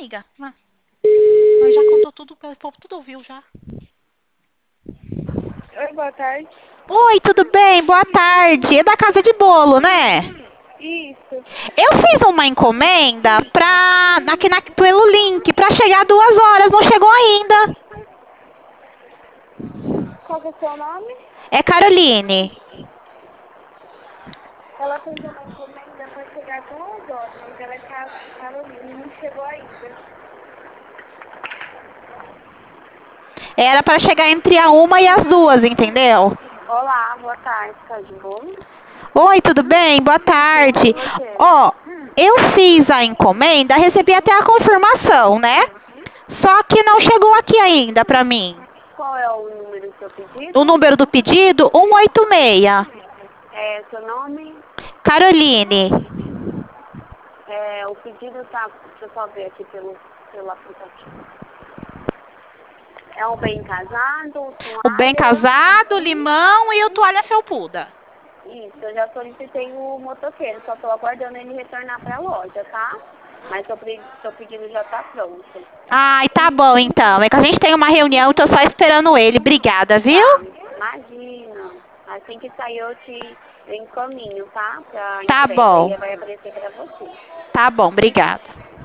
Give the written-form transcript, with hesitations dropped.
amiga. Nós já contou tudo, o povo tudo ouviu já. Oi, boa tarde. Oi, tudo bem? Boa tarde. É da casa de bolo, né? Isso. Eu fiz uma encomenda pelo link pra chegar 2 horas, não chegou ainda. Qual que é o seu nome? É Caroline. Ela fez uma encomenda para chegar 2 horas, mas ela é Carolina e não chegou ainda. Era pra chegar entre a 1 e as 2, entendeu? Olá, boa tarde, tá de bom? Oi, tudo bem? Boa Tudo e tarde. você? Ó, eu fiz a encomenda, recebi até a confirmação, né? Só que não chegou aqui ainda pra mim. Qual é o número do seu O pedido? número do pedido, 186. É, seu nome? Caroline. É, o pedido tá, deixa eu só ver aqui pelo aplicativo. É um bem casado, O bem toalha. casado, limão e o toalha felpuda. Isso, eu já solicitei o motoqueiro, só estou aguardando ele retornar para a loja, tá? Mas seu pedido já está pronto. Ai, tá bom então. É que a gente tem uma reunião, tô só esperando ele. Obrigada, viu? Tá, imagina. Assim que sair eu encaminho, tá? Pra Tá entrega. bom. Aí vai aparecer para você. Tá bom, obrigada.